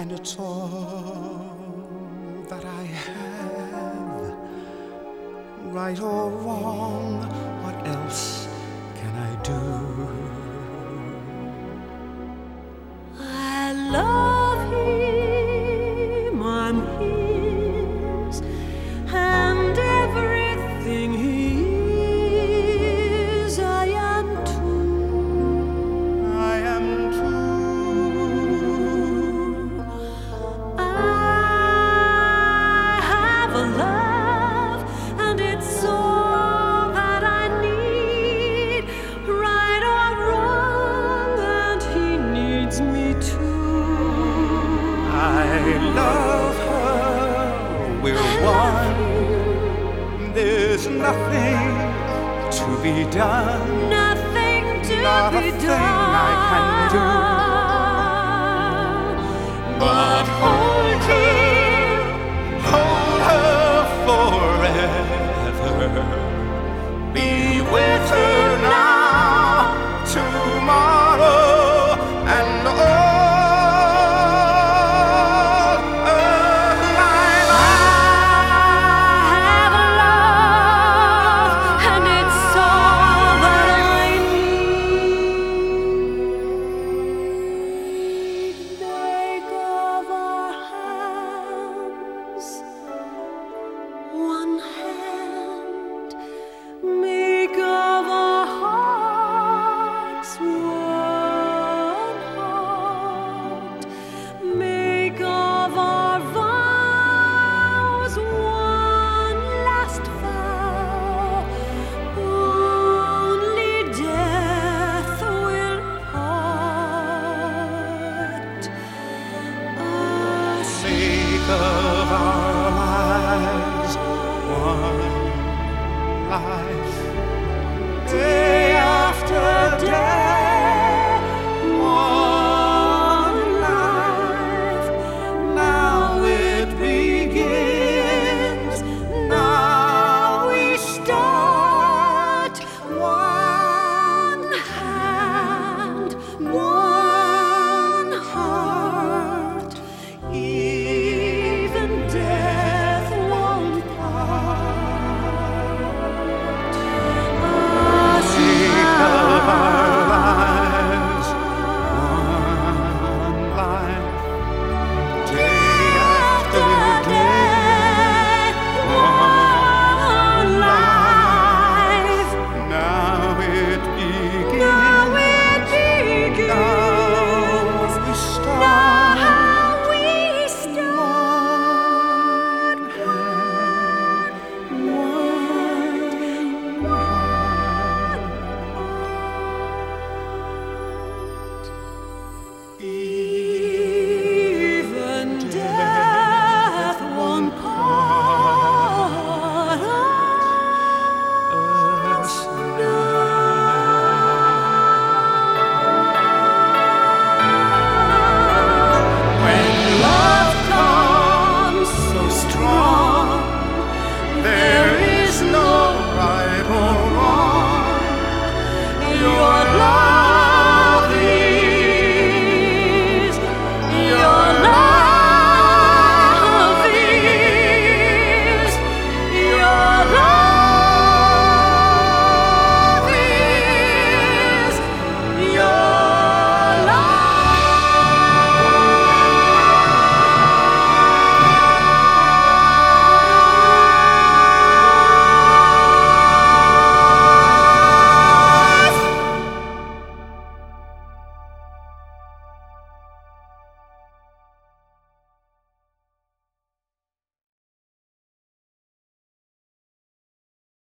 and it's all that I have. Right or wrong, what else can I do? I love him, I'm his, and everything he is, I am too. I am too. I have a love, and it's all that I need, right or wrong, and he needs me too. I love her, we're one. There's nothing to be done, Nothing to not be a thing done. I can do, but hold her forever. Be with her now, tomorrow, and all of my life. I have a love, and it's all that I need. Make of our hands one hand, make of our hearts one heart, make of our vows one last vow. Only death will part us. Make of our lives one life.